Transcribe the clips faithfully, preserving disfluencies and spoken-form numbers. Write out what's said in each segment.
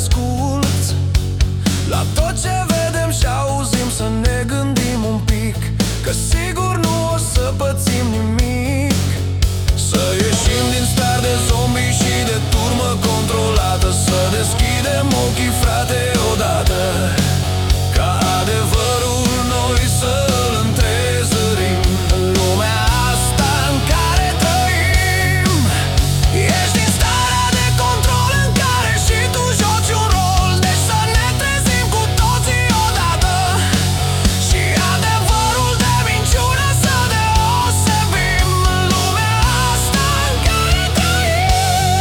asculți la tot ce vedem și auzim, să ne gândim un pic, că sigur nu o să pățim nimic. Să ieșim din stare de zombie și de turmă controlată, să deschidem ochii, frate, odată, ca adevărul noi să-l întrezărim. În lumea asta în care trăim, ești din starea de control în care și tu joci un rol. Deci să ne trezim cu toții odată și adevărul de minciună să deosebim. În lumea asta în care trăim.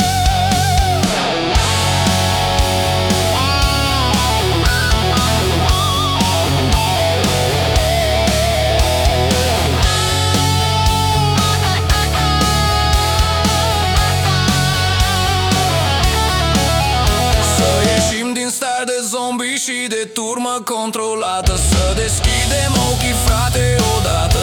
Să ieșim din stare de zombie și de turmă controlată, să deschidem ochii, frate, odată,